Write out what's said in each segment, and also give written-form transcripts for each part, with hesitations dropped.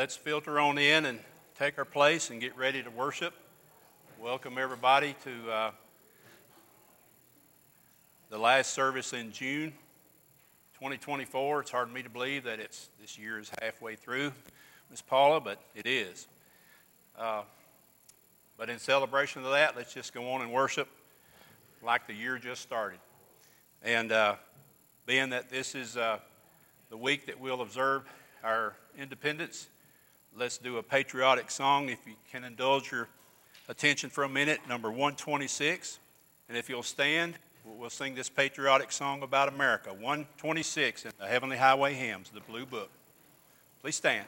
let's filter on in and take our place and get ready to worship. Welcome everybody to the last service in June 2024. It's hard for me to believe that this year is halfway through, Miss Paula, but it is. But in celebration of that, let's just go on and worship like the year just started. And being that this is the week that we'll observe our independence, let's do a patriotic song. If you can indulge your attention for a minute, number 126. And if you'll stand, we'll sing this patriotic song about America. 126 in the Heavenly Highway Hymns, the Blue Book. Please stand.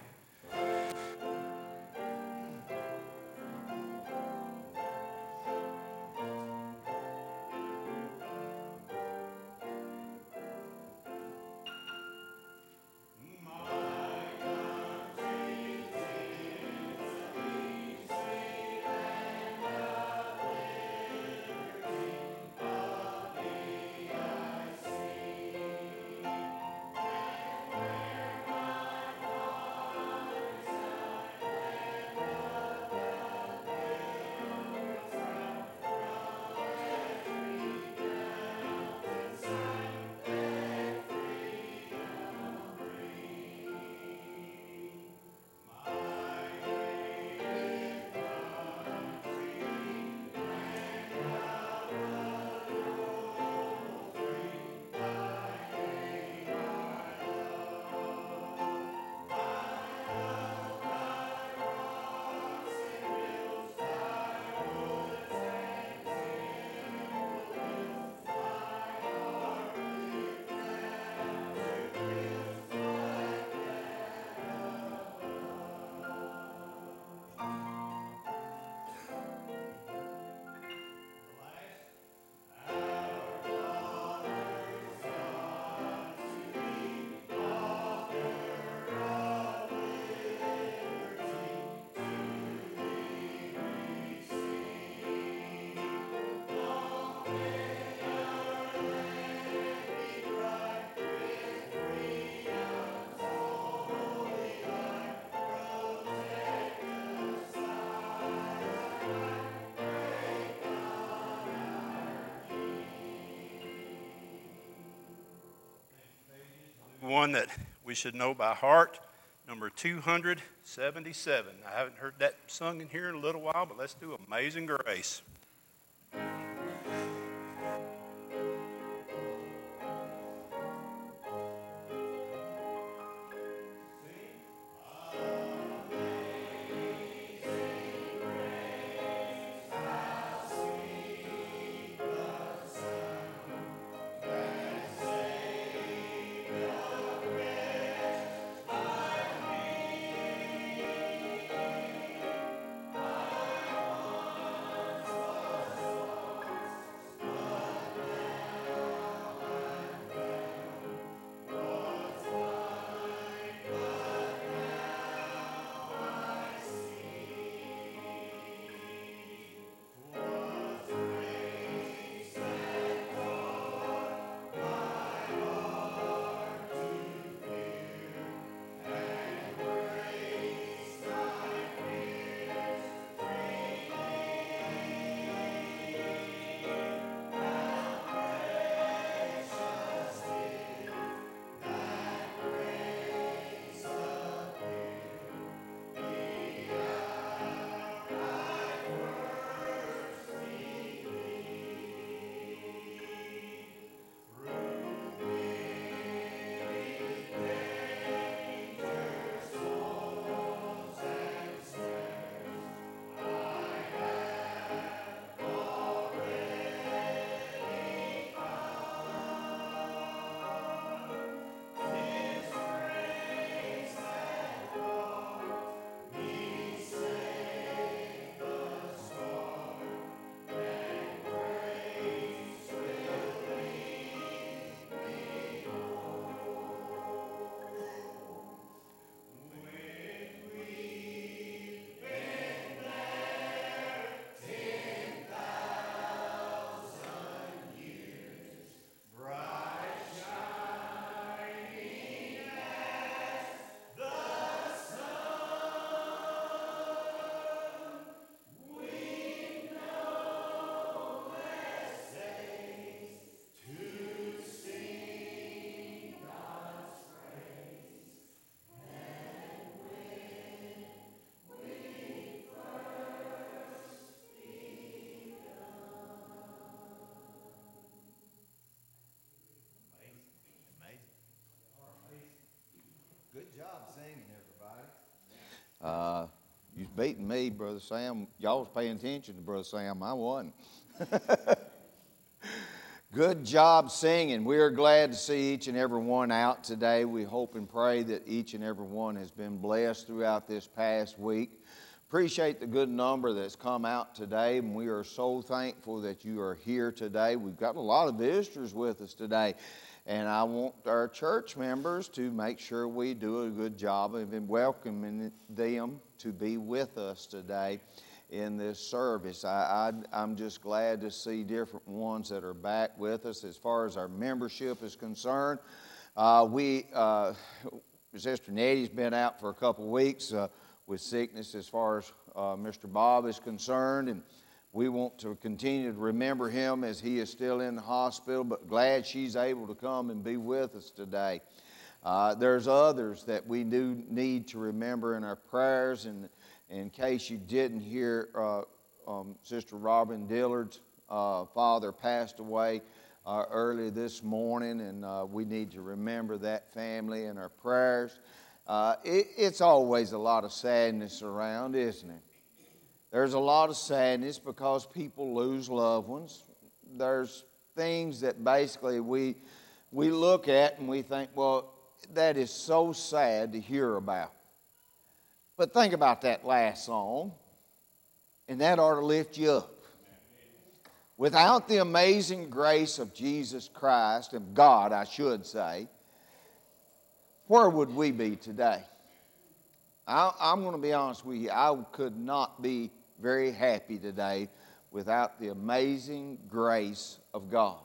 One that we should know by heart, number 277. I haven't heard that sung in here in a little while, but let's do Amazing Grace. beating me, Brother Sam. Y'all was paying attention to Brother Sam. I wasn't. Good job singing. We are glad to see each and every one out today. We hope and pray that each and every one has been blessed throughout this past week. Appreciate the good number that's come out today, and we are so thankful that you are here today. We've got a lot of visitors with us today, and I want our church members to make sure we do a good job of welcoming them to be with us today in this service. I'm just glad to see different ones that are back with us. As far as our membership is concerned, Sister Nettie's been out for a couple of weeks with sickness as far as Mr. Bob is concerned, and we want to continue to remember him as he is still in the hospital, but glad she's able to come and be with us today. There's others that we do need to remember in our prayers, and in case you didn't hear, Sister Robin Dillard's father passed away early this morning, and we need to remember that family in our prayers. It's always a lot of sadness around, isn't it? There's a lot of sadness because people lose loved ones. There's things that basically we look at and we think, well, that is so sad to hear about. But think about that last song, and that ought to lift you up. Without the amazing grace of Jesus Christ, of God, I should say, where would we be today? I'm going to be honest with you. I could not be very happy today without the amazing grace of God.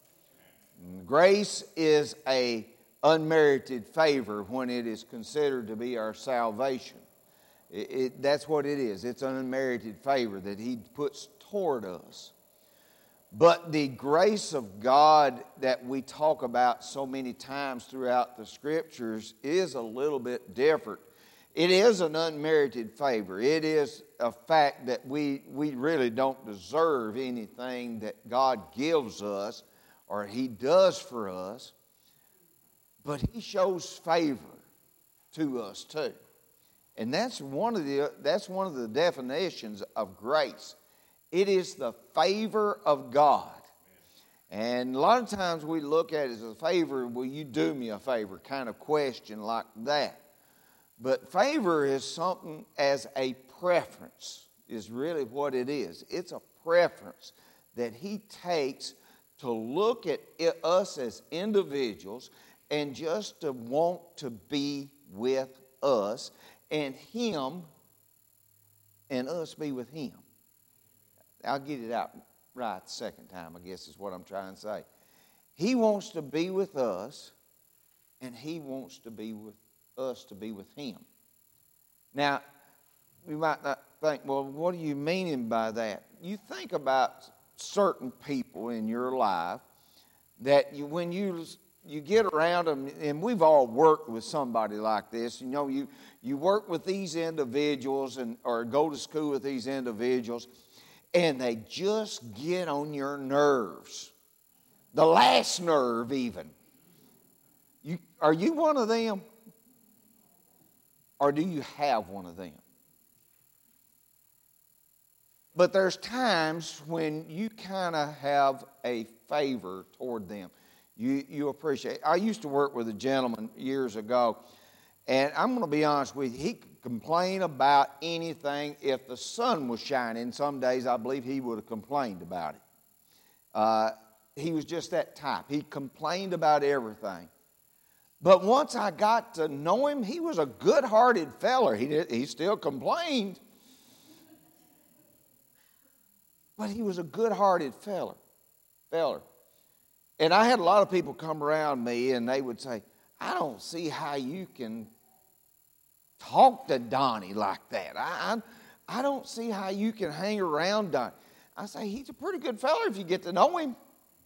Grace is an unmerited favor when it is considered to be our salvation. That's what it is. It's an unmerited favor that He puts toward us. But the grace of God that we talk about so many times throughout the Scriptures is a little bit different. It is an unmerited favor. It is a fact that we really don't deserve anything that God gives us or He does for us. But He shows favor to us too. And that's one of the definitions of grace. It is the favor of God. And a lot of times we look at it as a favor, will you do me a favor, kind of question like that. But favor is something as a preference, is really what it is. It's a preference that He takes to look at us as individuals and just to want to be with us, and Him and us be with Him. I'll get it out right the second time, I guess is what I'm trying to say. He wants to be with us, and He wants to be with us to be with Him. Now, we might not think, well, what are you meaning by that? You think about certain people in your life that when you get around them, and we've all worked with somebody like this. You know, you work with these individuals or go to school with these individuals, and they just get on your nerves. The last nerve even. Are you one of them? Or do you have one of them? But there's times when you kind of have a favor toward them. You appreciate. I used to work with a gentleman years ago, and I'm going to be honest with you, he could complain about anything. If the sun was shining, some days I believe he would have complained about it. He was just that type. He complained about everything. But once I got to know him, he was a good-hearted feller. He still complained, but he was a good-hearted feller. And I had a lot of people come around me, and they would say, I don't see how you can talk to Donnie like that. I don't see how you can hang around Donnie. I say, he's a pretty good feller if you get to know him.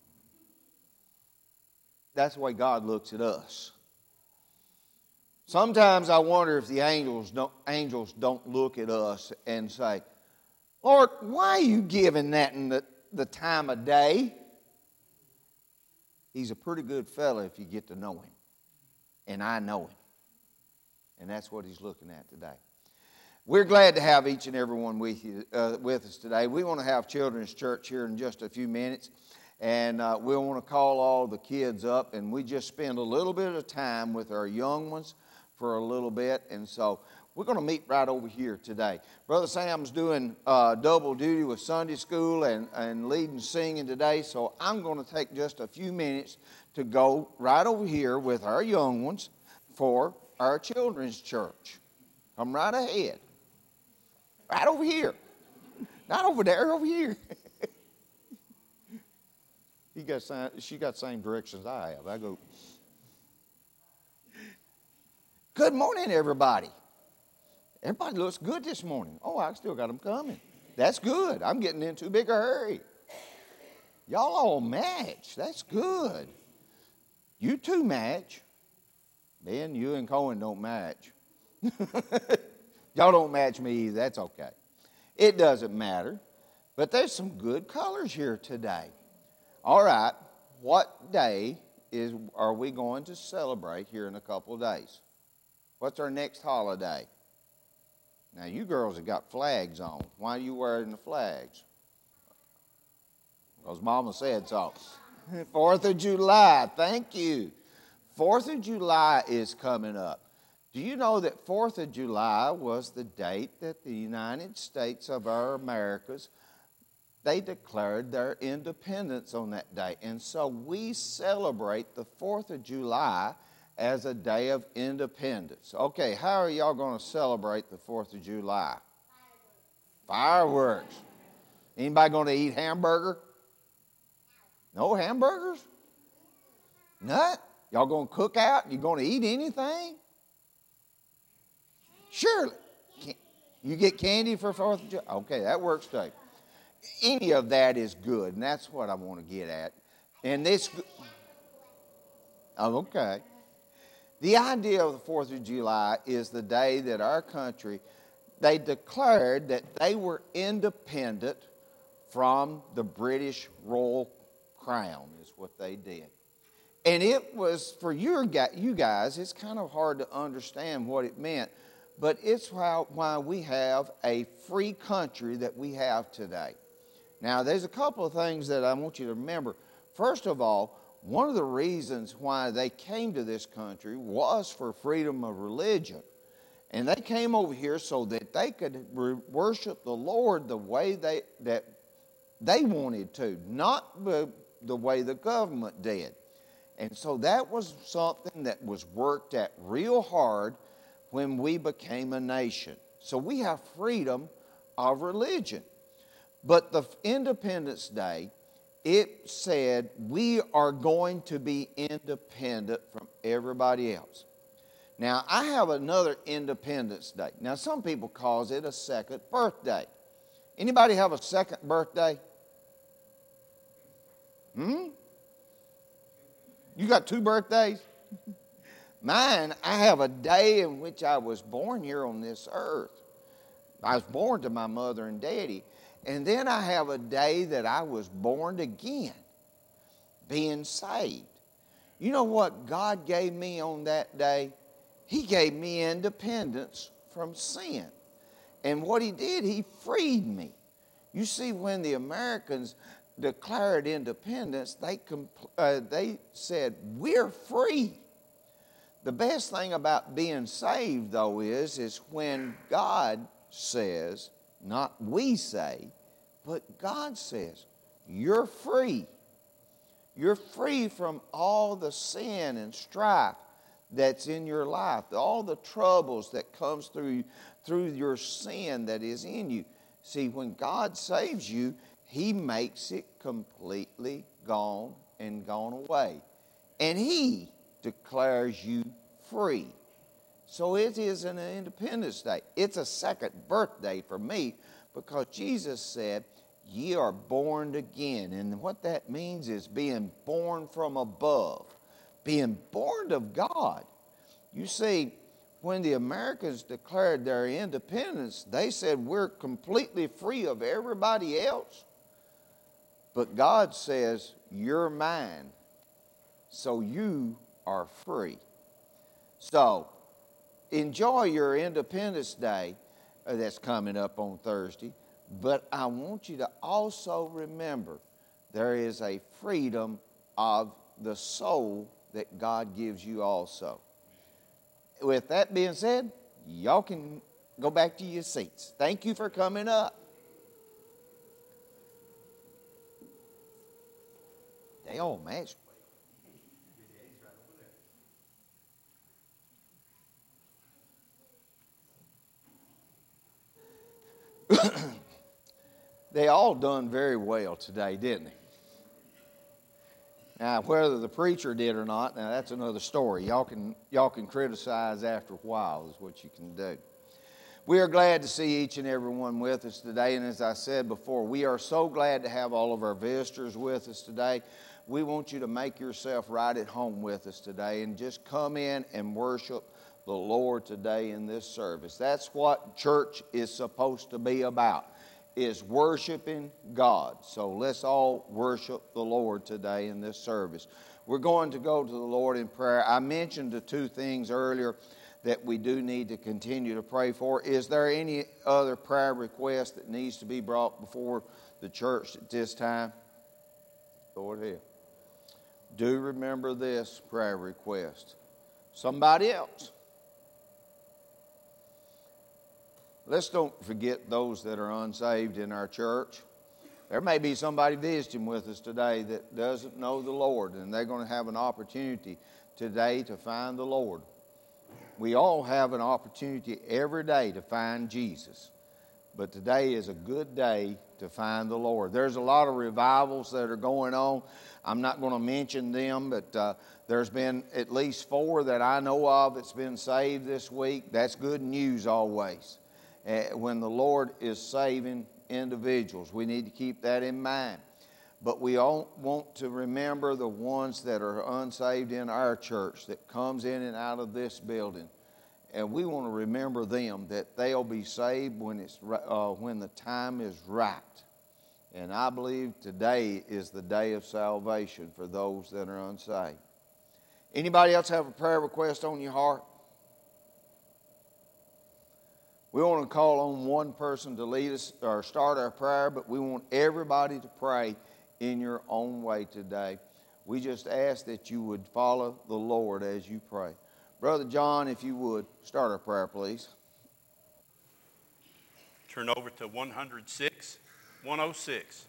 That's the way God looks at us. Sometimes I wonder if the angels don't look at us and say, Lord, why are you giving that in the time of day? He's a pretty good fella if you get to know him. And I know him. And that's what He's looking at today. We're glad to have each and every one with us today. We want to have Children's Church here in just a few minutes, and we want to call all the kids up, and we just spend a little bit of time with our young ones for a little bit, and so we're going to meet right over here today. Brother Sam's doing double duty with Sunday school and leading singing today, so I'm going to take just a few minutes to go right over here with our young ones for our Children's Church. Come right ahead. Right over here. Not over there, over here. She got the same directions I have. I go, good morning, everybody. Everybody looks good this morning. Oh, I still got them coming. That's good. I'm getting in too big a hurry. Y'all all match. That's good. You two match. Ben, you and Cohen don't match. Y'all don't match me either. That's okay. It doesn't matter. But there's some good colors here today. All right. What day are we going to celebrate here in a couple of days? What's our next holiday? Now, you girls have got flags on. Why are you wearing the flags? Because Mama said so. 4th of July. Thank you. 4th of July is coming up. Do you know that 4th of July was the date that the United States of our Americas, they declared their independence on that day. And so we celebrate the 4th of July as a day of independence. Okay, how are y'all going to celebrate the 4th of July? Fireworks. Anybody going to eat hamburger? No hamburgers? Nut? Y'all going to cook out? You going to eat anything? Surely. You get candy for 4th of July? Okay, that works too. Any of that is good, and that's what I want to get at. And this, okay. The idea of the 4th of July is the day that our country, they declared that they were independent from the British Royal Crown, is what they did. And it was, for you guys, it's kind of hard to understand what it meant. But it's why we have a free country that we have today. Now, there's a couple of things that I want you to remember. First of all, one of the reasons why they came to this country was for freedom of religion. And they came over here so that they could worship the Lord the way that they wanted to, not the way the government did. And so that was something that was worked at real hard when we became a nation. So we have freedom of religion. But the Independence Day, it said we are going to be independent from everybody else. Now, I have another Independence Day. Now, some people call it a second birthday. Anybody have a second birthday? You got 2 birthdays? Mine, I have a day in which I was born here on this earth. I was born to my mother and daddy. And then I have a day that I was born again, being saved. You know what God gave me on that day? He gave me independence from sin. And what He did, He freed me. You see, when the Americans declared independence, they said, we're free. The best thing about being saved, though, is when God says, not we say, but God says, you're free. You're free from all the sin and strife that's in your life, all the troubles that comes through your sin that is in you. See, when God saves you, He makes it completely gone and gone away. And He declares you free. So it is an Independence Day. It's a second birthday for me because Jesus said, ye are born again. And what that means is being born from above, being born of God. You see, when the Americans declared their independence, they said we're completely free of everybody else. But God says, you're mine, so you are free. So, enjoy your Independence Day. that's coming up on Thursday. But I want you to also remember there is a freedom of the soul that God gives you also. With that being said, y'all can go back to your seats. Thank you for coming up. They all match. They all done very well today, didn't they? Now, whether the preacher did or not, now that's another story. Y'all can criticize after a while is what you can do. We are glad to see each and every one with us today, and as I said before, we are so glad to have all of our visitors with us today. We want you to make yourself right at home with us today and just come in and worship the Lord today in this service. That's what church is supposed to be about, is worshiping God. So let's all worship the Lord today in this service. We're going to go to the Lord in prayer. I mentioned the two things earlier that we do need to continue to pray for. Is there any other prayer request that needs to be brought before the church at this time? Go ahead. Do remember this prayer request. Somebody else. Let's don't forget those that are unsaved in our church. There may be somebody visiting with us today that doesn't know the Lord, and they're going to have an opportunity today to find the Lord. We all have an opportunity every day to find Jesus, but today is a good day to find the Lord. There's a lot of revivals that are going on. I'm not going to mention them, but there's been at least 4 that I know of that's been saved this week. That's good news always. When the Lord is saving individuals, we need to keep that in mind. But we all want to remember the ones that are unsaved in our church that comes in and out of this building. And we want to remember them, that they'll be saved when the time is right. And I believe today is the day of salvation for those that are unsaved. Anybody else have a prayer request on your heart? We want to call on one person to lead us or start our prayer, but we want everybody to pray in your own way today. We just ask that you would follow the Lord as you pray. Brother John, if you would, start our prayer, please. Turn over to 106.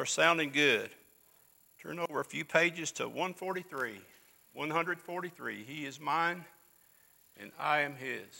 sounding good. Turn over a few pages to 143. 143. He is mine, and I am his.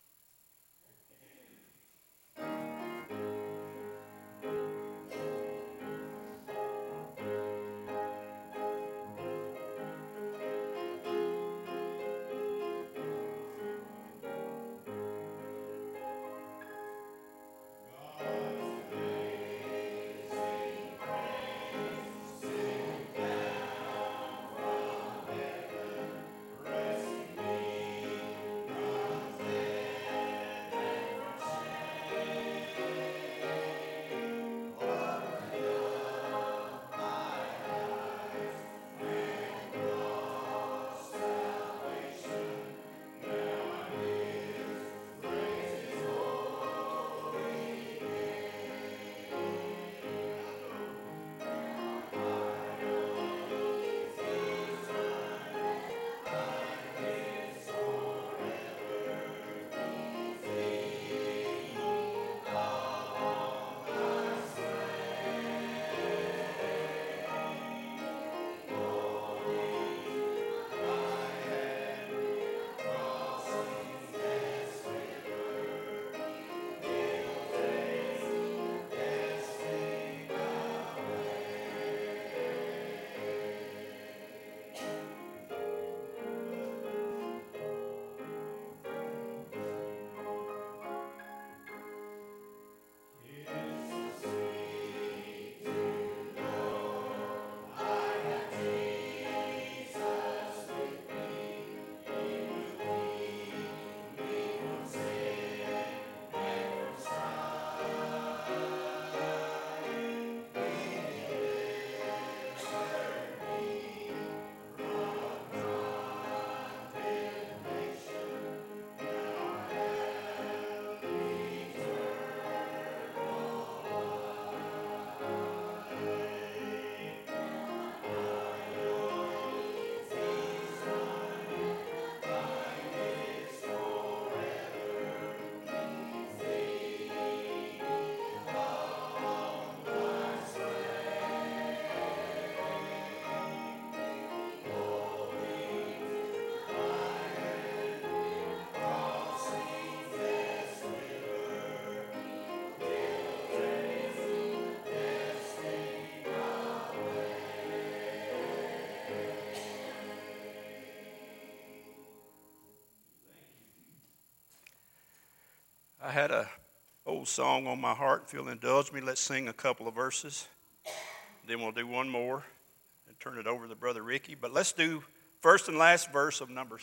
I had a old song on my heart. If you'll indulge me, let's sing a couple of verses. Then we'll do one more and turn it over to Brother Ricky. But let's do first and last verse of number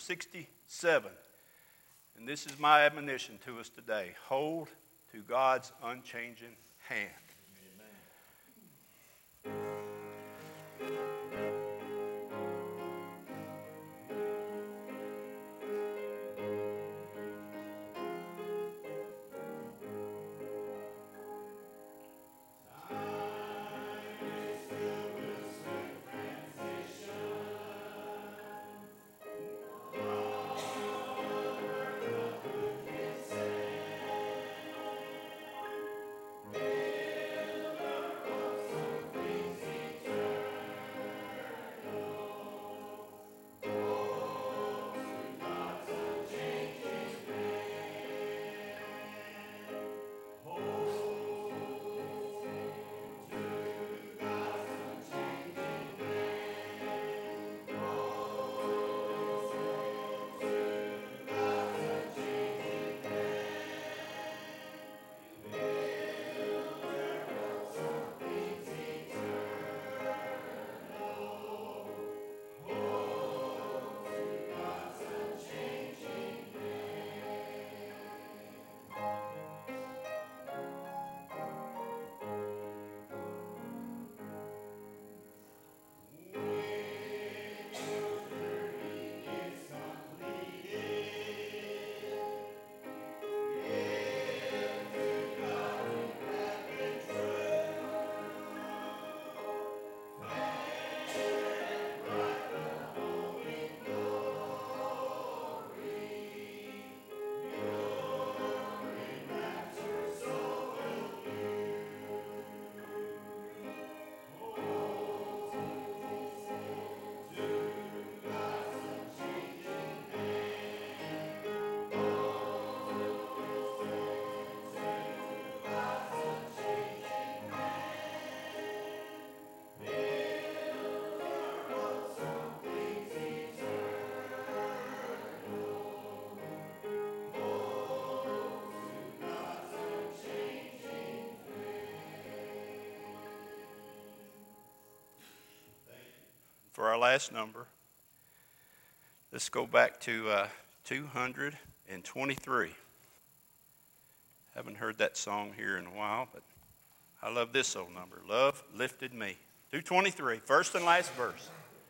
67. And this is my admonition to us today. Hold to God's unchanging hand. for our last number. Let's go back to 223. Haven't heard that song here in a while, but I love this old number. Love lifted me. 223, first and last verse.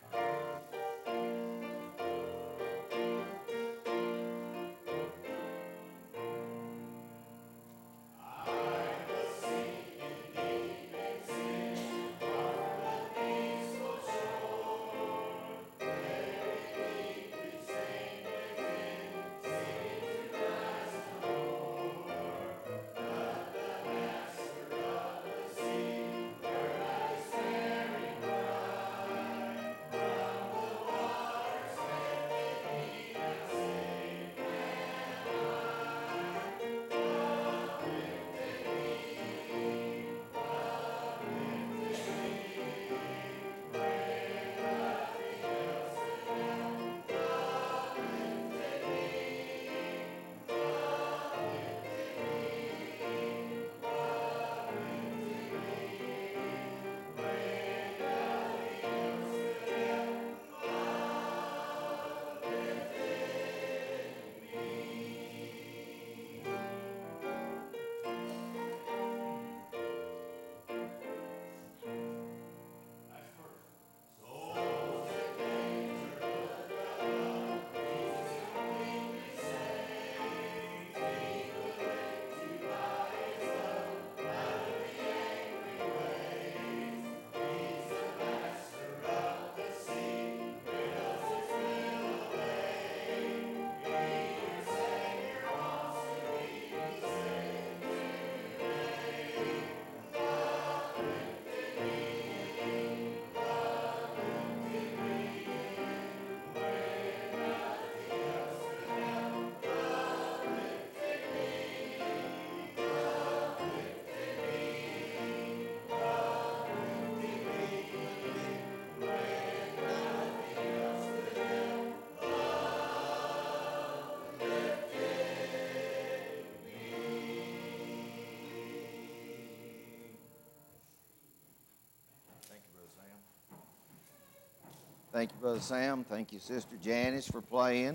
Thank you, Brother Sam. Thank you, Sister Janice, for playing.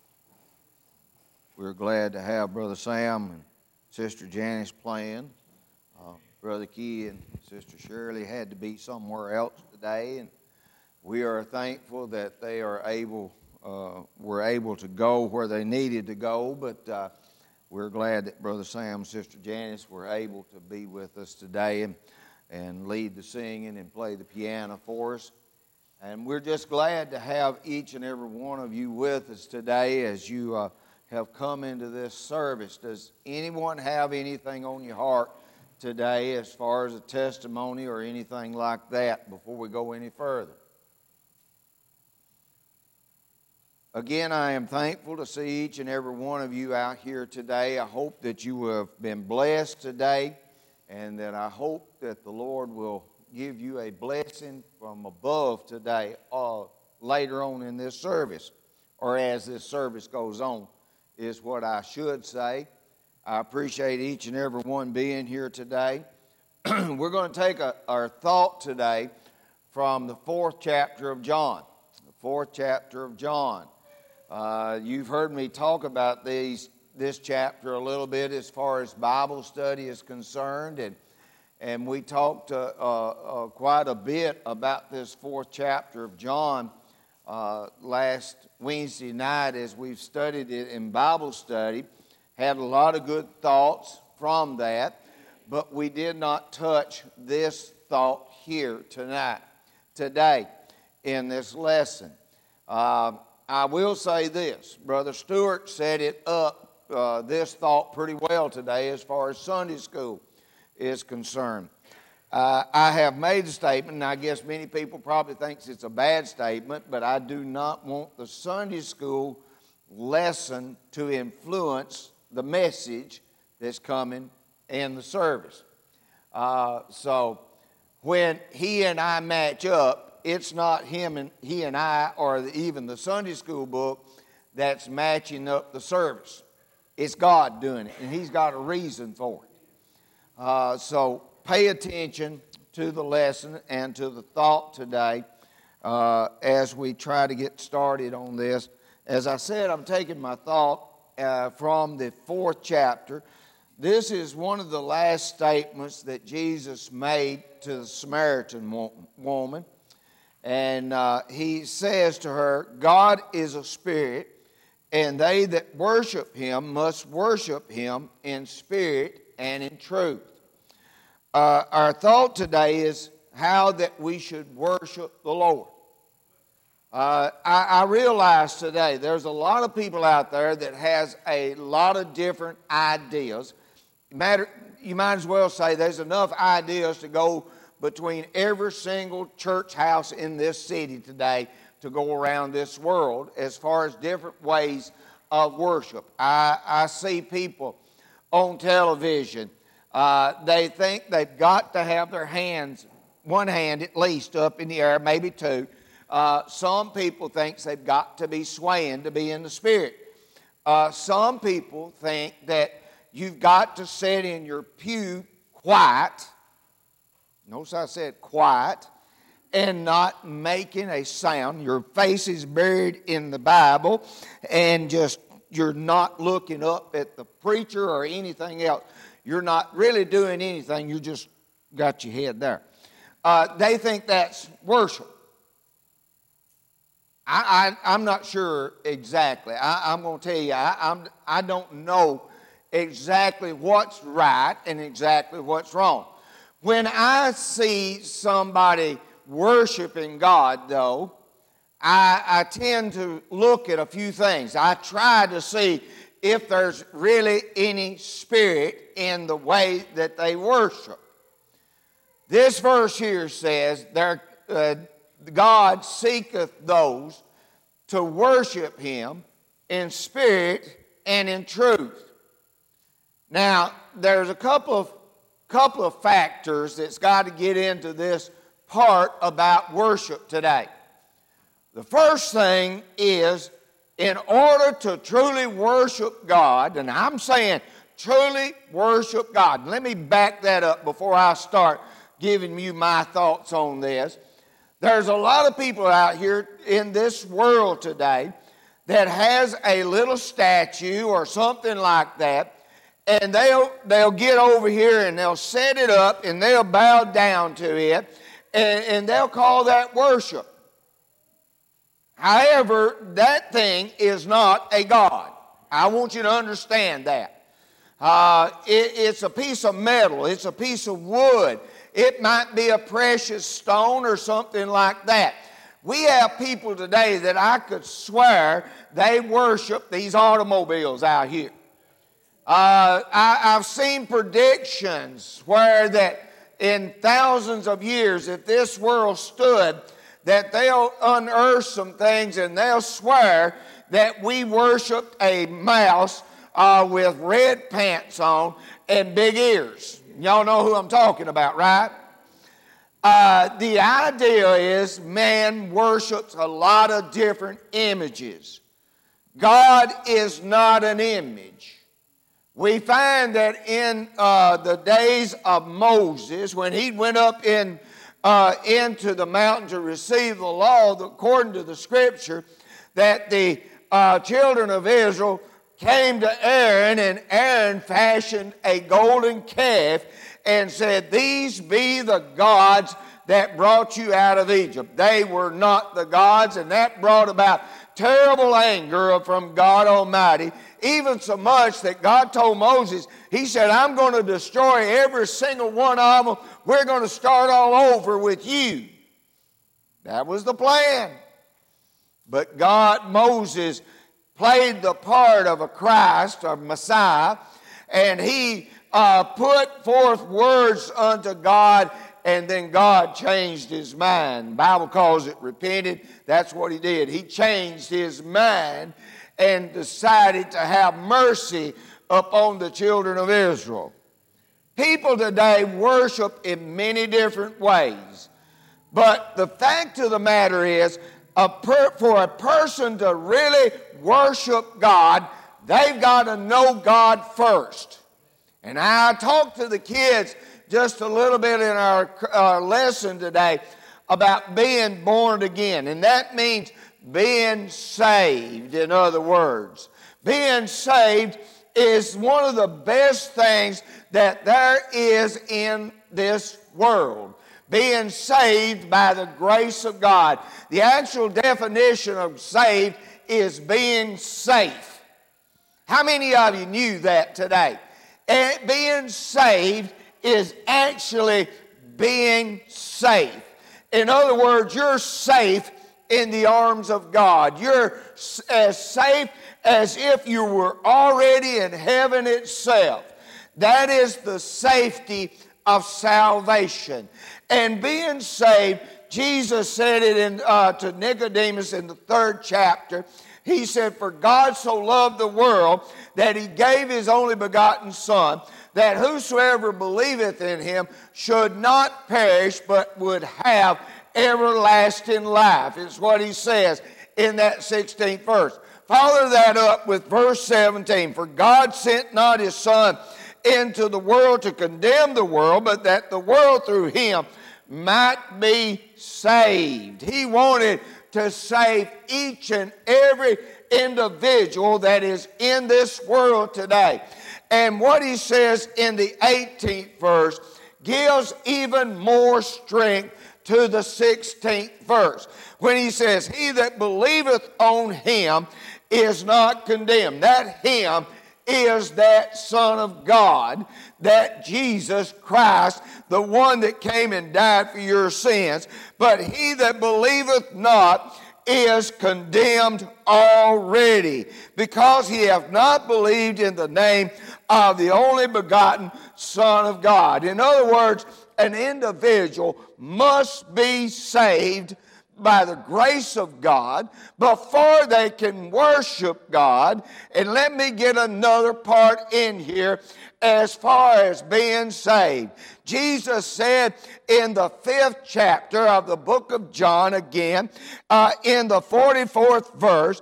We're glad to have Brother Sam and Sister Janice playing. Brother Key and Sister Shirley had to be somewhere else today, and we are thankful that they are were able to go where they needed to go, but we're glad that Brother Sam and Sister Janice were able to be with us today and lead the singing and play the piano for us. And we're just glad to have each and every one of you with us today as you have come into this service. Does anyone have anything on your heart today as far as a testimony or anything like that before we go any further? Again, I am thankful to see each and every one of you out here today. I hope that you have been blessed today, and that I hope that the Lord will give you a blessing from above today or later on in this service, or as this service goes on, is what I should say. I appreciate each and every one being here today. We're going to take our thought today from the 4th chapter of John. The 4th chapter of John. You've heard me talk about this chapter a little bit as far as Bible study is concerned, and we talked quite a bit about this 4th chapter of John last Wednesday night as we've studied it in Bible study. Had a lot of good thoughts from that, but we did not touch this thought here today in this lesson. I will say this. Brother Stewart set it up, this thought pretty well today as far as Sunday school is concerned. I have made a statement, and I guess many people probably think it's a bad statement, but I do not want the Sunday school lesson to influence the message that's coming in the service. So when he and I match up, it's not he and I or even the Sunday school book that's matching up the service. It's God doing it, and He's got a reason for it. So pay attention to the lesson and to the thought today. as we try to get started on this. As I said, I'm taking my thought from the 4th chapter. This is one of the last statements that Jesus made to the Samaritan woman. And he says to her, God is a spirit, and they that worship him must worship him in spirit and in truth. Our thought today is how that we should worship the Lord. I realize today there's a lot of people out there that has a lot of different ideas. You might as well say there's enough ideas to go between every single church house in this city today to go around this world as far as different ways of worship. I see people on television. They think they've got to have their hands, one hand at least, up in the air, maybe two. Some people think they've got to be swaying to be in the Spirit. Some people think that you've got to sit in your pew quiet. Notice I said quiet, and not making a sound. Your face is buried in the Bible, and just you're not looking up at the preacher or anything else. You're not really doing anything. You just got your head there. They think that's worship. I'm not sure exactly. I'm going to tell you, I don't know exactly what's right and exactly what's wrong. When I see somebody worshiping God, though, I tend to look at a few things. I try to see if there's really any spirit in the way that they worship. This verse here says, God seeketh those to worship him in spirit and in truth. Now, there's a couple of factors that's got to get into this part about worship today. The first thing is, in order to truly worship God, and I'm saying truly worship God. Let me back that up before I start giving you my thoughts on this. There's a lot of people out here in this world today that has a little statue or something like that, and they'll get over here and they'll set it up and they'll bow down to it, and they'll call that worship. However, that thing is not a god. I want you to understand that. It's a piece of metal. It's a piece of wood. It might be a precious stone or something like that. We have people today that I could swear they worship these automobiles out here. I've seen predictions where that in thousands of years, if this world stood, that they'll unearth some things and they'll swear that we worshiped a mouse with red pants on and big ears. Y'all know who I'm talking about, right? The idea is man worships a lot of different images. God is not an image. We find that in the days of Moses, when he went up into the mountain to receive the law, according to the Scripture, that the children of Israel came to Aaron, and Aaron fashioned a golden calf and said, "These be the gods that brought you out of Egypt." They were not the gods, and that brought about terrible anger from God Almighty, even so much that God told Moses, he said, "I'm going to destroy every single one of them. We're going to start all over with you." That was the plan. But Moses played the part of a Christ, or Messiah, and he put forth words unto God, and then God changed his mind. The Bible calls it repented. That's what he did. He changed his mind and decided to have mercy upon the children of Israel. People today worship in many different ways. But the fact of the matter is, for a person to really worship God, they've got to know God first. And I talked to the kids just a little bit in our lesson today about being born again, and that means being saved, in other words. Being saved is one of the best things that there is in this world. Being saved by the grace of God. The actual definition of saved is being safe. How many of you knew that today? And being saved is actually being safe. In other words, you're safe in the arms of God. You're as safe as if you were already in heaven itself. That is the safety of salvation. And being saved, Jesus said it to Nicodemus in the 3rd chapter. He said, "For God so loved the world that he gave his only begotten Son, that whosoever believeth in him should not perish, but would have everlasting life," is what he says in that 16th verse. Follow that up with verse 17. "For God sent not his Son into the world to condemn the world, but that the world through him might be saved." He wanted to save each and every individual that is in this world today. And what he says in the 18th verse gives even more strength to the 16th verse. When he says, "He that believeth on him is not condemned." That him is that Son of God, that Jesus Christ, the one that came and died for your sins. "But he that believeth not is condemned already, because he hath not believed in the name of the only begotten Son of God." In other words, an individual must be saved by the grace of God before they can worship God. And let me get another part in here as far as being saved. Jesus said in the 5th chapter of the book of John, again, in the 44th verse,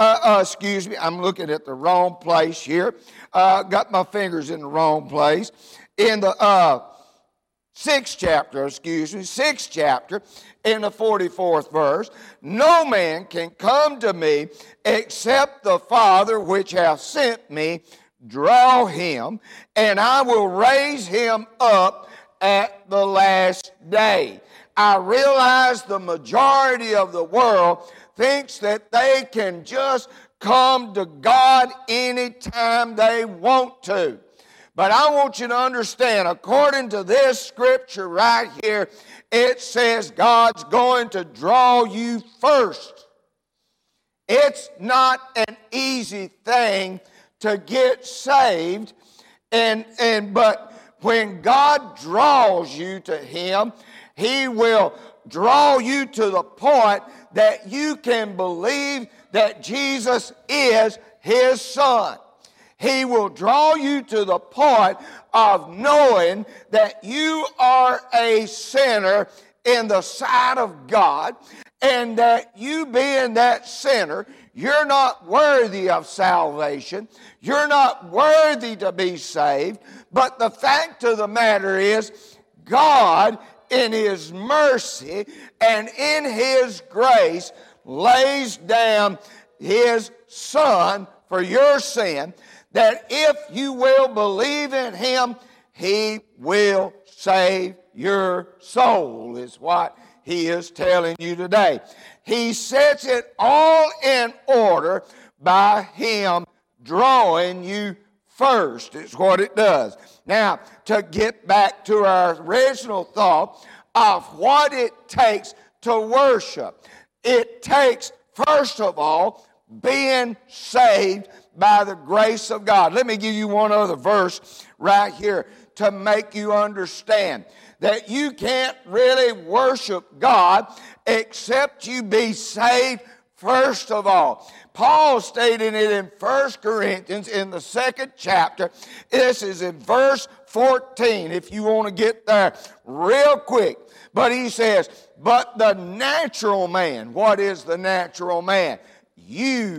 I'm looking at the wrong place here. Got my fingers in the wrong place. In the 6th chapter, in the 44th verse, "No man can come to me except the Father which hath sent me draw him, and I will raise him up at the last day." I realize the majority of the world thinks that they can just come to God anytime they want to. But I want you to understand, according to this scripture right here, it says God's going to draw you first. It's not an easy thing to get saved, but when God draws you to him, he will draw you to the point that you can believe that Jesus is his Son. He will draw you to the point of knowing that you are a sinner in the sight of God, and that you being that sinner, you're not worthy of salvation. You're not worthy to be saved. But the fact of the matter is, God, in his mercy and in his grace, lays down his Son for your sin, that if you will believe in him, he will save your soul, is what he is telling you today. He sets it all in order by him drawing you first, is what it does. Now, to get back to our original thought of what it takes to worship. It takes, first of all, being saved by the grace of God. Let me give you one other verse right here to make you understand that you can't really worship God except you be saved first of all. Paul stated it in 1 Corinthians in the 2nd chapter. This is in verse 14, if you want to get there real quick. But he says, "But the natural man," what is the natural man? You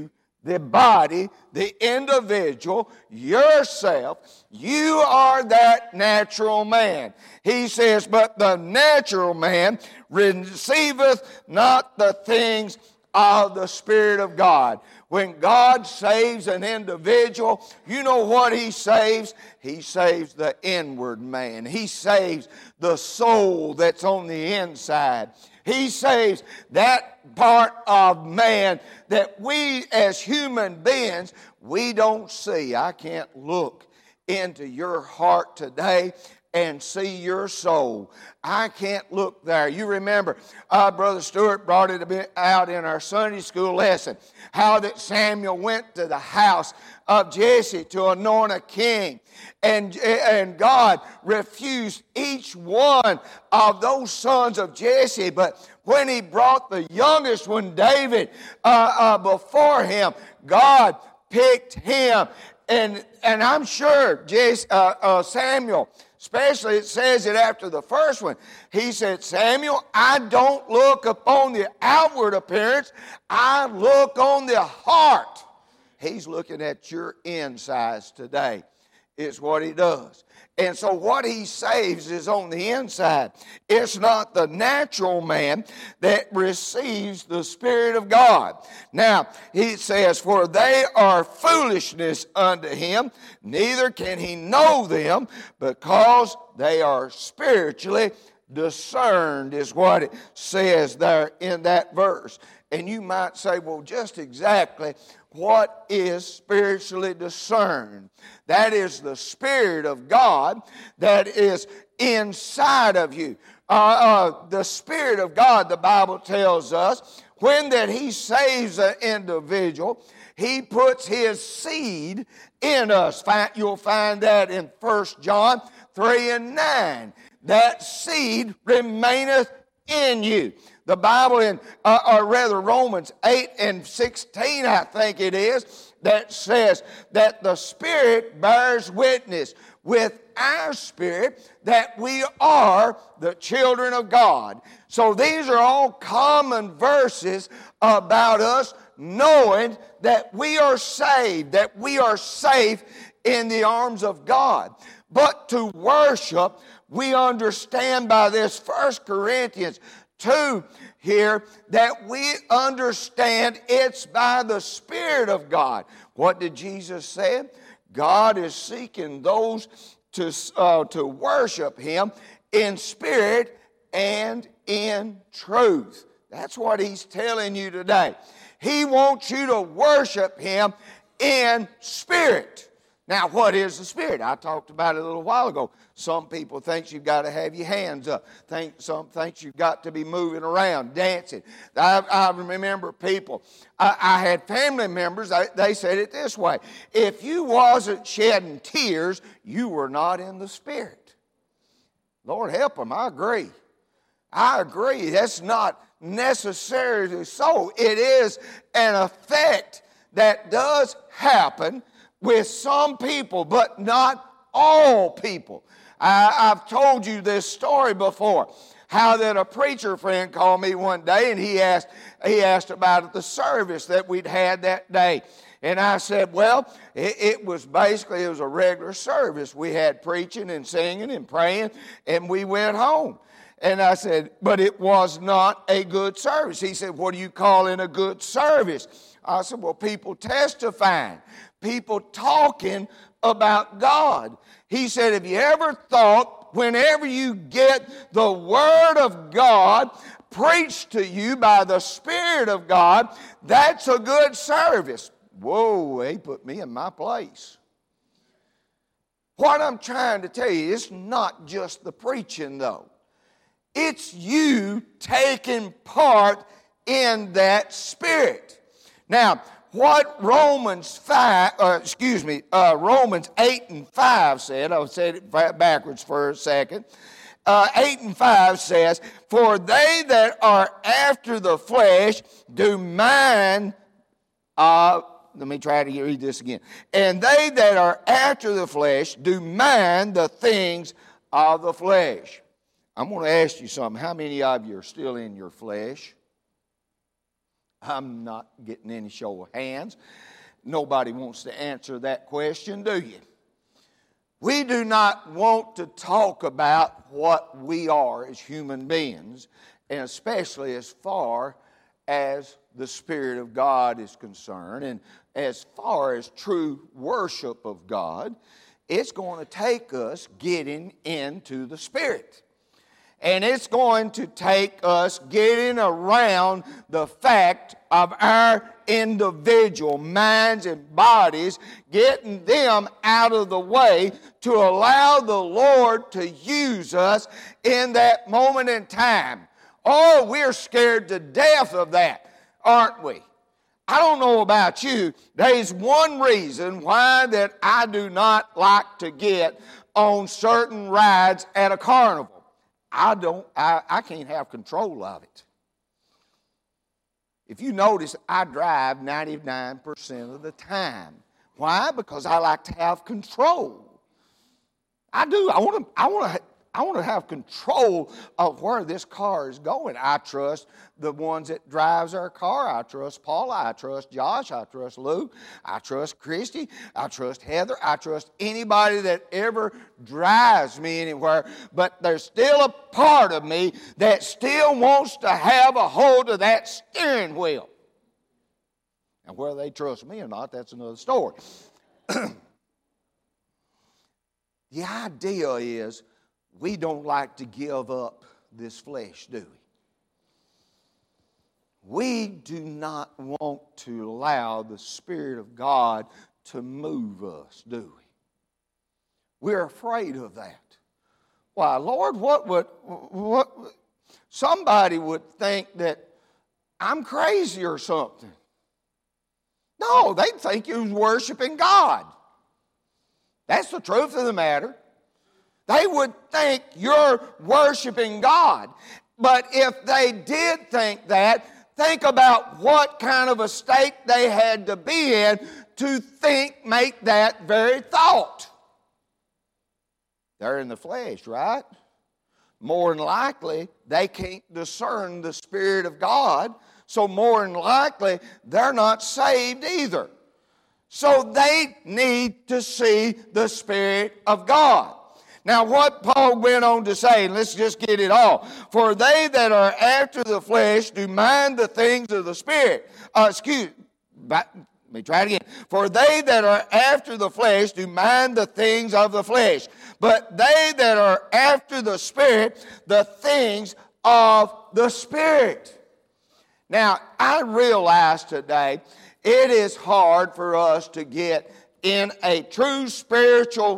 the body, the individual, yourself, you are that natural man. He says, but the natural man receiveth not the things of the Spirit of God. When God saves an individual, you know what He saves? He saves the inward man. He saves the soul that's on the inside. He saves that part of man that we as human beings, we don't see. I can't look into your heart today and see your soul. I can't look there. You remember, Brother Stewart brought it a bit out in our Sunday school lesson, how that Samuel went to the house of Jesse to anoint a king. And God refused each one of those sons of Jesse. But when He brought the youngest one, David, before him, God picked him. And I'm sure Samuel, especially it says it after the first one, he said, Samuel, I don't look upon the outward appearance, I look on the heart. He's looking at your insides today, is what He does. And so what He saves is on the inside. It's not the natural man that receives the Spirit of God. Now, He says, for they are foolishness unto him, neither can he know them, because they are spiritually discerned, is what it says there in that verse. And you might say, well, just exactly what is spiritually discerned? That is the Spirit of God that is inside of you. The Spirit of God, the Bible tells us, when that He saves an individual, He puts His seed in us. You'll find that in 1 John 3 and 9. That seed remaineth in you. The Bible or rather Romans 8 and 16, I think it is, that says that the Spirit bears witness with our spirit that we are the children of God. So these are all common verses about us knowing that we are saved, that we are safe in the arms of God. But to worship, we understand by this 1 Corinthians 2 here that we understand it's by the Spirit of God. What did Jesus say? God is seeking those to worship Him in spirit and in truth. That's what He's telling you today. He wants you to worship Him in spirit. Now, what is the Spirit? I talked about it a little while ago. Some people think you've got to have your hands up. Some think you've got to be moving around, dancing. I remember people. I had family members, they said it this way. If you wasn't shedding tears, you were not in the Spirit. Lord help them, I agree. I agree. That's not necessarily so. It is an effect that does happen with some people, but not all people. I've told you this story before, how that a preacher friend called me one day and he asked about the service that we'd had that day. And I said, well, it was a regular service. We had preaching and singing and praying, and we went home. And I said, but it was not a good service. He said, what do you call in a good service? I said, well, people testifying, people talking about God. He said, have you ever thought, whenever you get the Word of God preached to you by the Spirit of God, that's a good service? Whoa, he put me in my place. What I'm trying to tell you, it's not just the preaching, though. It's you taking part in that Spirit. Now, what Romans 8 and 5 said, I'll say it backwards for a second. 8 and 5 says, for they that are after the flesh do mind, let me try to read this again. And they that are after the flesh do mind the things of the flesh. I'm going to ask you something. How many of you are still in your flesh? I'm not getting any show of hands. Nobody wants to answer that question, do you? We do not want to talk about what we are as human beings, and especially as far as the Spirit of God is concerned, and as far as true worship of God. It's going to take us getting into the Spirit. And it's going to take us getting around the fact of our individual minds and bodies, getting them out of the way to allow the Lord to use us in that moment in time. Oh, we're scared to death of that, aren't we? I don't know about you. There's one reason why that I do not like to get on certain rides at a carnival. I can't have control of it. If you notice, I drive 99% of the time. Why? Because I like to have control. I do. I want to have control of where this car is going. I trust the ones that drives our car. I trust Paula. I trust Josh. I trust Luke. I trust Christy. I trust Heather. I trust anybody that ever drives me anywhere. But there's still a part of me that still wants to have a hold of that steering wheel. And whether they trust me or not, that's another story. The idea is, we don't like to give up this flesh, do we? We do not want to allow the Spirit of God to move us, do we? We're afraid of that. Why, Lord, what somebody would think that I'm crazy or something. No, they'd think you're worshiping God. That's the truth of the matter. They would think you're worshiping God. But if they did think that, think about what kind of a state they had to be in to make that very thought. They're in the flesh, right? More than likely, they can't discern the Spirit of God, so more than likely, they're not saved either. So they need to see the Spirit of God. Now, what Paul went on to say, and let's just get it all. For they that are after the flesh do mind the things of the Spirit. Let me try it again. For they that are after the flesh do mind the things of the flesh. But they that are after the Spirit, the things of the Spirit. Now, I realize today it is hard for us to get in a true spiritual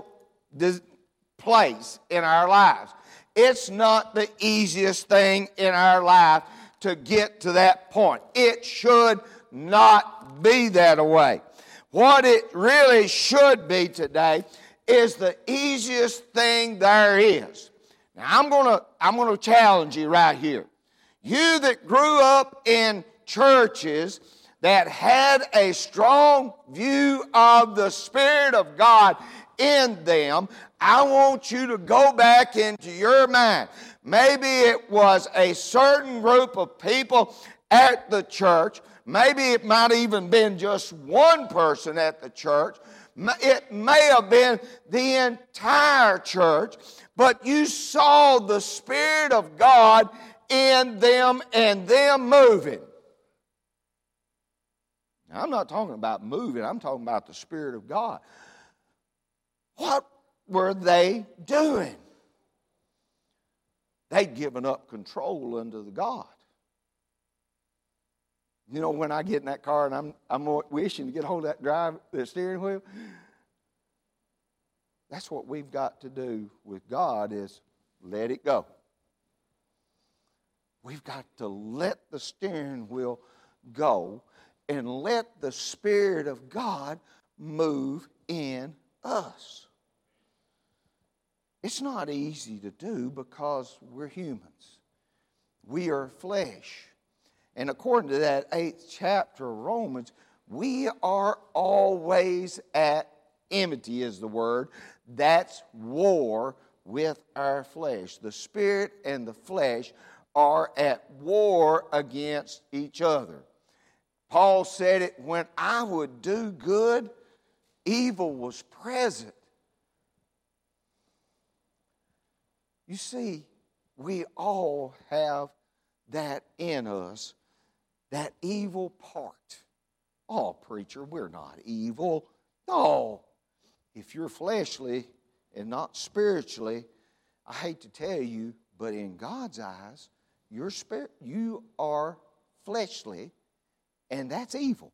place in our lives. It's not the easiest thing in our life to get to that point. It should not be that way. What it really should be today is the easiest thing there is. Now I'm going to challenge you right here. You that grew up in churches that had a strong view of the Spirit of God in them, I want you to go back into your mind. Maybe it was a certain group of people at the church. Maybe it might have even been just one person at the church. It may have been the entire church, but you saw the Spirit of God in them and them moving. Now, I'm not talking about moving. I'm talking about the Spirit of God. What were they doing? They'd given up control unto the God. You know, when I get in that car and I'm wishing to get hold of that steering wheel, that's what we've got to do with God, is let it go. We've got to let the steering wheel go and let the Spirit of God move in us. It's not easy to do because we're humans. We are flesh. And according to that 8th chapter of Romans, we are always at enmity, is the word. That's war with our flesh. The Spirit and the flesh are at war against each other. Paul said it, when I would do good, evil was present. You see, we all have that in us, that evil part. Oh, preacher, we're not evil. No. If you're fleshly and not spiritually, I hate to tell you, but in God's eyes, you are fleshly, and that's evil.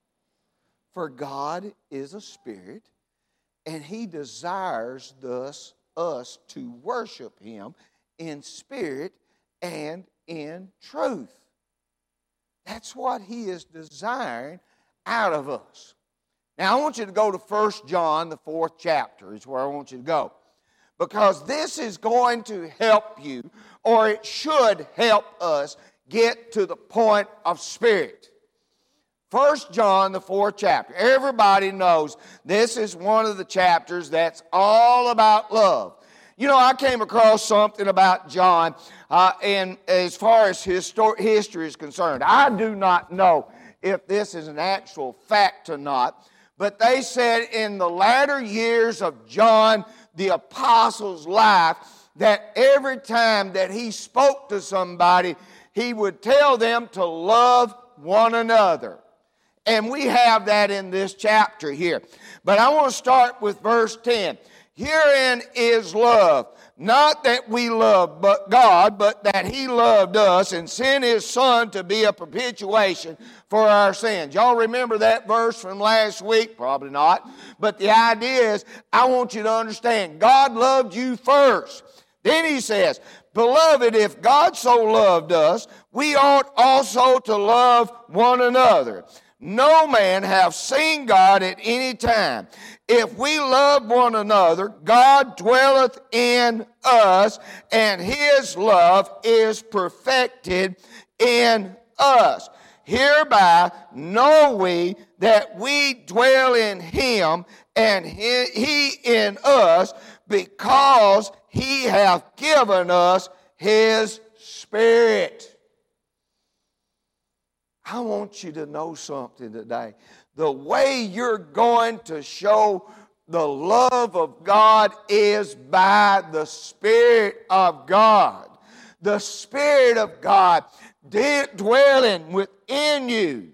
For God is a spirit, and He desires us to worship Him in spirit and in truth. That's what He is desiring out of us. Now, I want you to go to 1 John, the 4th chapter, is where I want you to go. Because this is going to help you, or it should help us get to the point of spirit. 1 John, the 4th chapter. Everybody knows this is one of the chapters that's all about love. You know, I came across something about John, and as far as history is concerned, I do not know if this is an actual fact or not, but they said in the latter years of John the Apostle's life that every time that he spoke to somebody, he would tell them to love one another. And we have that in this chapter here. But I want to start with verse 10. Herein is love, not that we love but God, but that He loved us and sent His Son to be a propitiation for our sins. Y'all remember that verse from last week? Probably not. But the idea is, I want you to understand, God loved you first. Then He says, Beloved, if God so loved us, we ought also to love one another. No man hath seen God at any time. If we love one another, God dwelleth in us, and His love is perfected in us. Hereby know we that we dwell in Him, and He in us, because He hath given us His Spirit. I want you to know something today. The way you're going to show the love of God is by the Spirit of God. The Spirit of God dwelling within you.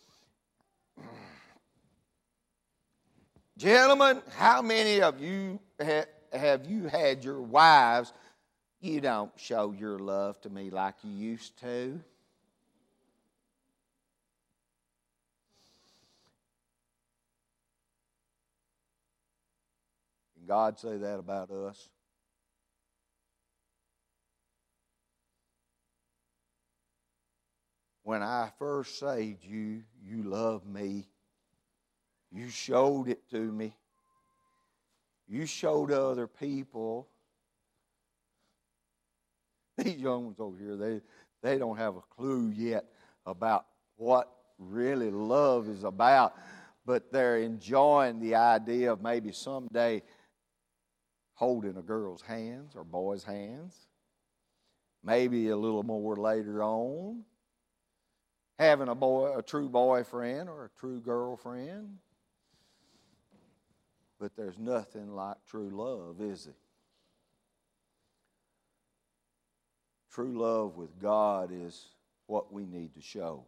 Gentlemen, how many of you have you had your wives, you don't show your love to me like you used to? Can God say that about us? When I first saved you, you loved me. You showed it to me. You showed other people. These young ones over here, they don't have a clue yet about what really love is about, but they're enjoying the idea of maybe someday holding a girl's hands or boy's hands. Maybe a little more later on, having a true boyfriend or a true girlfriend. But there's nothing like true love, is it? True love with God is what we need to show.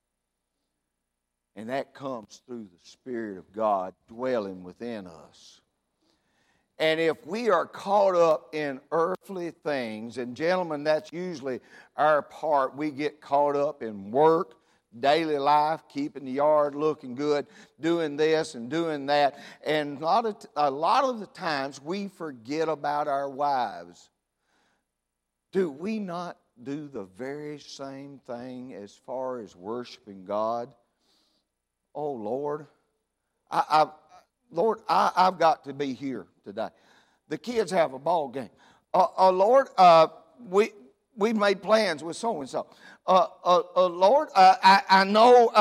And that comes through the Spirit of God dwelling within us. And if we are caught up in earthly things, and gentlemen, that's usually our part, we get caught up in work, daily life, keeping the yard looking good, doing this and doing that. And a lot of the times we forget about our wives. Do we not do the very same thing as far as worshiping God? Oh, Lord, I've got to be here today. The kids have a ball game. Lord, we made plans with so and so. Lord, I know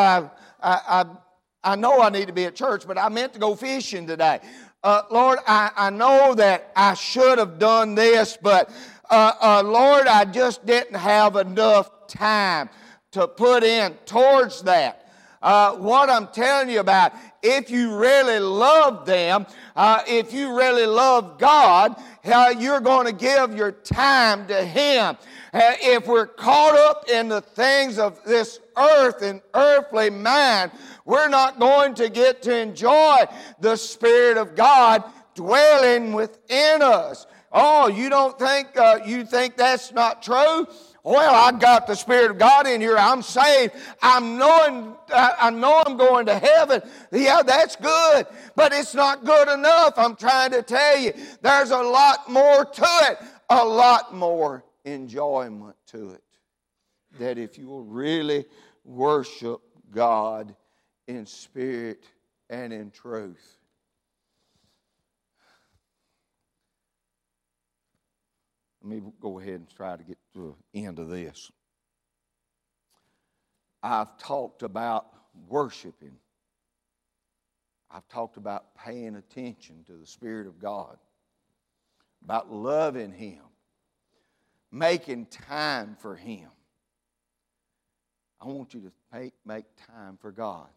I need to be at church, but I meant to go fishing today. Lord, I know that I should have done this, but Lord, I just didn't have enough time to put in towards that. what I'm telling you about. If you really love them, if you really love God, you're going to give your time to Him. If we're caught up in the things of this earth and earthly mind, we're not going to get to enjoy the Spirit of God dwelling within us. Oh, you don't think, you think that's not true? Well, I've got the Spirit of God in here. I'm saved. I know I'm going to heaven. Yeah, that's good. But it's not good enough. I'm trying to tell you, there's a lot more to it. A lot more enjoyment to it. That if you will really worship God in spirit and in truth. Let me go ahead and try to get to the end of this. I've talked about worshiping. I've talked about paying attention to the Spirit of God, about loving Him, making time for Him. I want you to make time for God.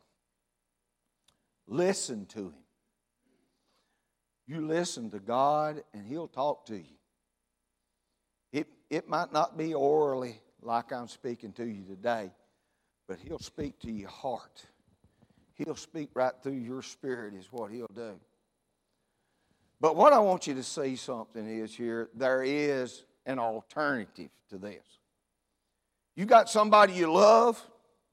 Listen to Him. You listen to God and He'll talk to you. It might not be orally like I'm speaking to you today, but He'll speak to your heart. He'll speak right through your spirit is what He'll do. But what I want you to see something is here, there is an alternative to this. You got somebody you love,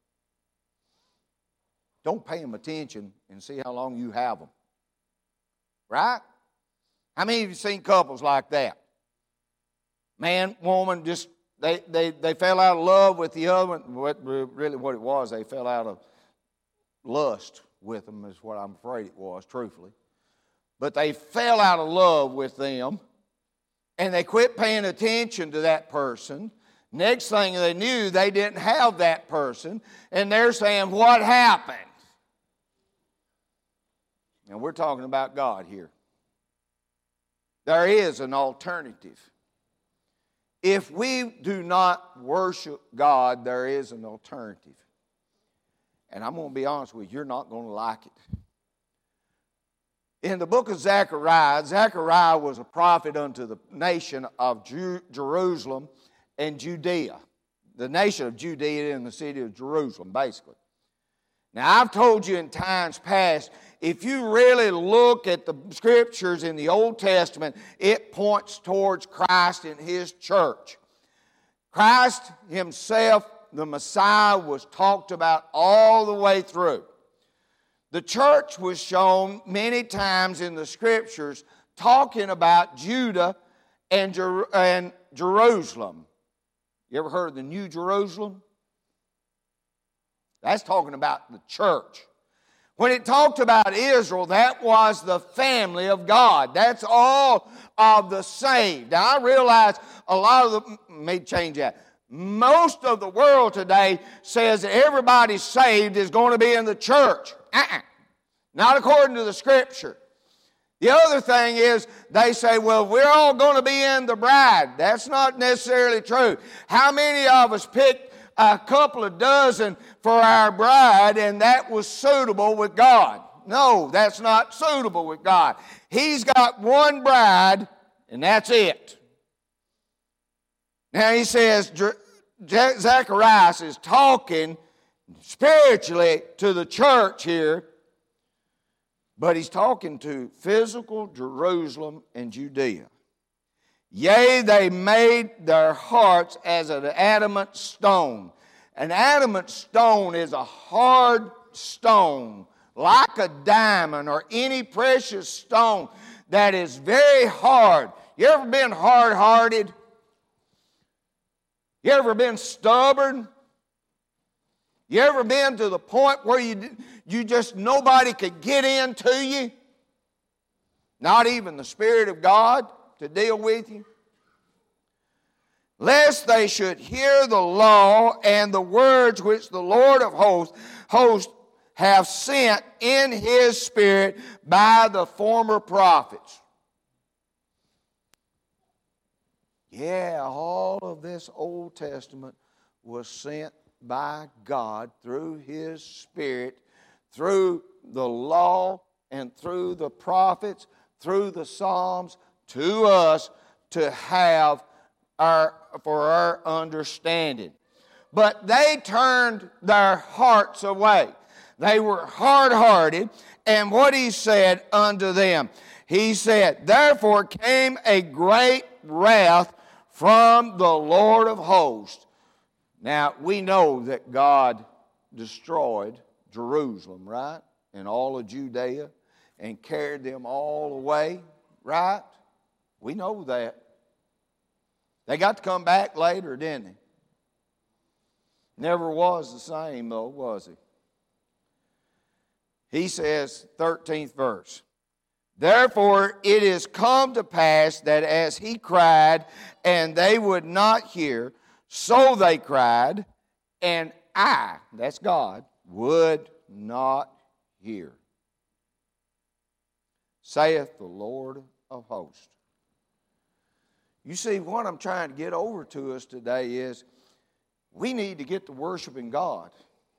don't pay them attention and see how long you have them. Right? How many of you seen couples like that? Man, woman, just they fell out of love with the other one. Really what it was, they fell out of lust with them is what I'm afraid it was, truthfully. But they fell out of love with them, and they quit paying attention to that person. Next thing they knew, they didn't have that person, and they're saying, what happened? Now, we're talking about God here. There is an alternative. If we do not worship God, there is an alternative. And I'm going to be honest with you, you're not going to like it. In the book of Zechariah, Zechariah was a prophet unto the nation of Jerusalem and Judea. The nation of Judea and the city of Jerusalem, basically. Now, I've told you in times past, if you really look at the scriptures in the Old Testament, it points towards Christ and His church. Christ Himself, the Messiah, was talked about all the way through. The church was shown many times in the scriptures talking about Judah and Jerusalem. You ever heard of the New Jerusalem? That's talking about the church. When it talked about Israel, that was the family of God. That's all of the saved. Now, I realize a lot of the, may change that. Most of the world today says that everybody saved is going to be in the church. Not according to the Scripture. The other thing is they say, well, we're all going to be in the bride. That's not necessarily true. How many of us picked a couple of dozen for our bride and that was suitable with God? No, that's not suitable with God. He's got one bride and that's it. Now he says, Zacharias is talking spiritually to the church here, but he's talking to physical Jerusalem and Judea. Yea, they made their hearts as an adamant stone. An adamant stone is a hard stone, like a diamond or any precious stone that is very hard. You ever been hard-hearted? You ever been stubborn? You ever been to the point where you just nobody could get into you? Not even the Spirit of God to deal with you? Lest they should hear the law and the words which the Lord of hosts have sent in His Spirit by the former prophets. Yeah, all of this Old Testament was sent by God through His Spirit, through the law and through the prophets, through the Psalms, to us to have for our understanding. But they turned their hearts away. They were hard-hearted, and what He said unto them, He said, therefore came a great wrath from the Lord of hosts. Now, we know that God destroyed Jerusalem, right? And all of Judea, and carried them all away, right? We know that. They got to come back later, didn't they? Never was the same, though, was he? He says, 13th verse, therefore it is come to pass that as he cried, and they would not hear, so they cried, and I, that's God, would not hear, saith the Lord of hosts. You see, what I'm trying to get over to us today is we need to get to worshiping God.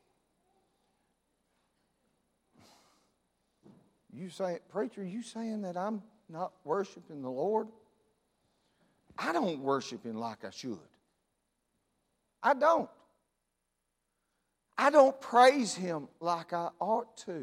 You say, preacher, you saying that I'm not worshiping the Lord? I don't worship Him like I should. I don't. I don't praise Him like I ought to.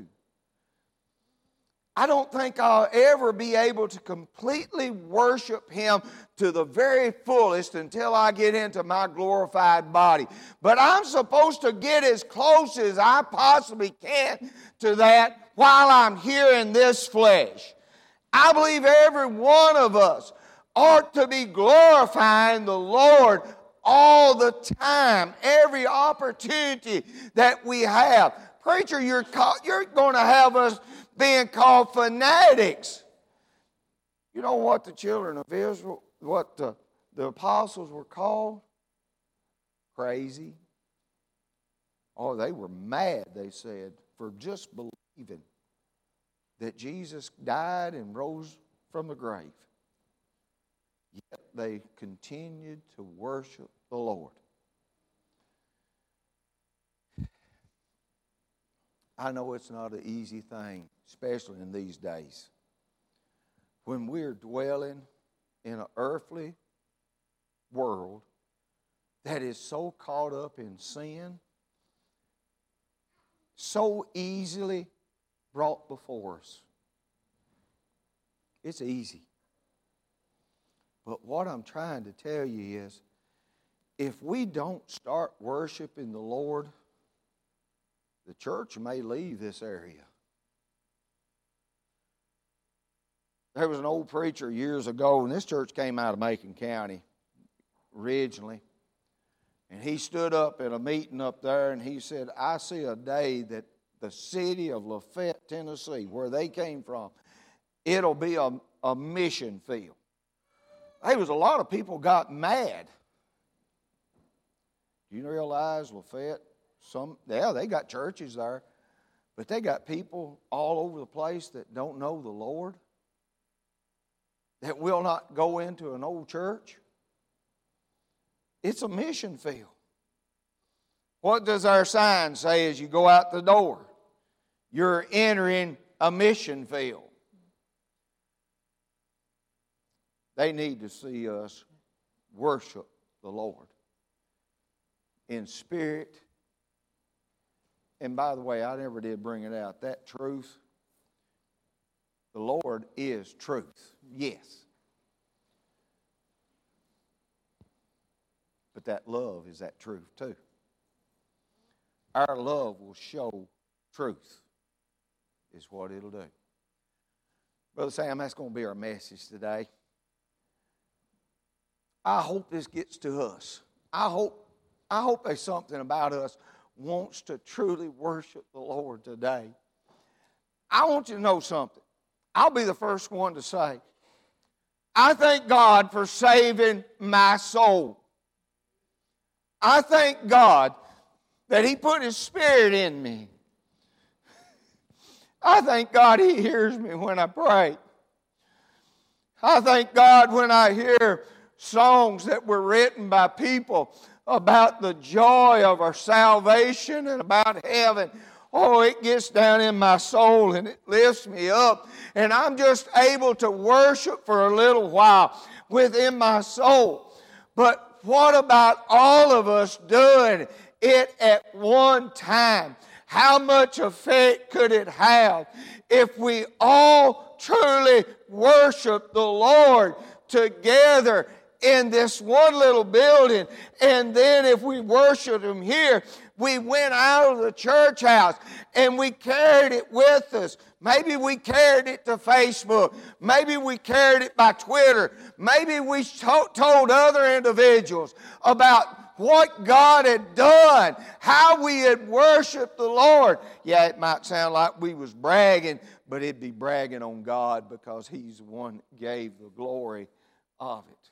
I don't think I'll ever be able to completely worship Him to the very fullest until I get into my glorified body. But I'm supposed to get as close as I possibly can to that while I'm here in this flesh. I believe every one of us ought to be glorifying the Lord all the time, every opportunity that we have. Preacher, you're going to have us being called fanatics. You know what the children of Israel, what the apostles were called? Crazy. Oh, they were mad, they said, for just believing that Jesus died and rose from the grave. Yet they continued to worship the Lord. I know it's not an easy thing, especially in these days, when we're dwelling in an earthly world that is so caught up in sin, so easily brought before us. It's easy. But what I'm trying to tell you is, if we don't start worshiping the Lord, the church may leave this area. There was an old preacher years ago, and this church came out of Macon County originally. And he stood up at a meeting up there, and he said, I see a day that the city of Lafayette, Tennessee, where they came from, it'll be a mission field. There was a lot of people got mad. Do you realize Lafayette, they got churches there, but they got people all over the place that don't know the Lord, that will not go into an old church. It's a mission field. What does our sign say as you go out the door? You're entering a mission field. They need to see us worship the Lord in spirit. And by the way, I never did bring it out. That truth, the Lord is truth. Yes. But that love is that truth too. Our love will show truth, is what it'll do. Brother Sam, that's going to be our message today. I hope this gets to us. I hope there's something about us wants to truly worship the Lord today. I want you to know something. I'll be the first one to say, I thank God for saving my soul. I thank God that He put His Spirit in me. I thank God He hears me when I pray. I thank God when I hear songs that were written by people about the joy of our salvation and about heaven, oh, it gets down in my soul and it lifts me up. And I'm just able to worship for a little while within my soul. But what about all of us doing it at one time? How much effect could it have if we all truly worship the Lord together in this one little building? And then if we worship Him here, we went out of the church house and we carried it with us. Maybe we carried it to Facebook. Maybe we carried it by Twitter. Maybe we told other individuals about what God had done, how we had worshiped the Lord. Yeah, it might sound like we was bragging, but it'd be bragging on God because He's the one that gave the glory of it.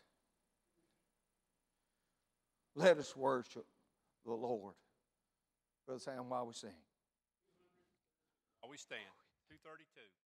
Let us worship the Lord. Brother Sam, while we sing. While we stand, 232.